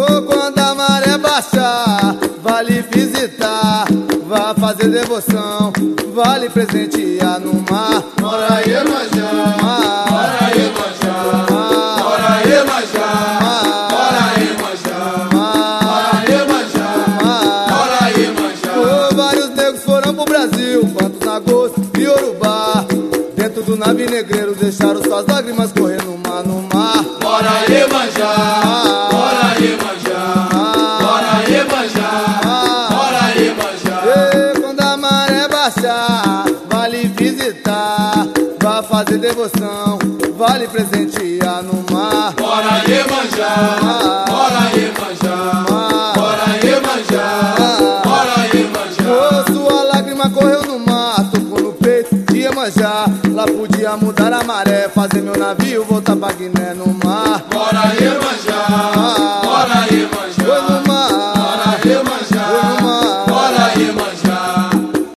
Oh, quando a maré baixar, vale visitar, vá fazer devoção, vale presentear no mar. Bora Iemanjá, bora Iemanjá, bora Iemanjá, bora Iemanjá, bora Iemanjá, bora Iemanjá. Oh, vários negros foram pro Brasil, quantos na Gosto e Urubá. Dentro do navio negreiro deixaram suas lágrimas correr no mar, no mar. Bora Iemanjá, bora Iemanjá, bora Iemanjá, bora Iemanjá. E quando a maré baixar, vale visitar, vá fazer devoção, vale presentear no mar. Bora Iemanjá, bora Iemanjá, bora Iemanjá, bora Iemanjá. Oh, sua lágrima correu no mar, tocou no peito de Iemanjá. Lá podia mudar a maré, fazer meu navio voltar pra Guiné no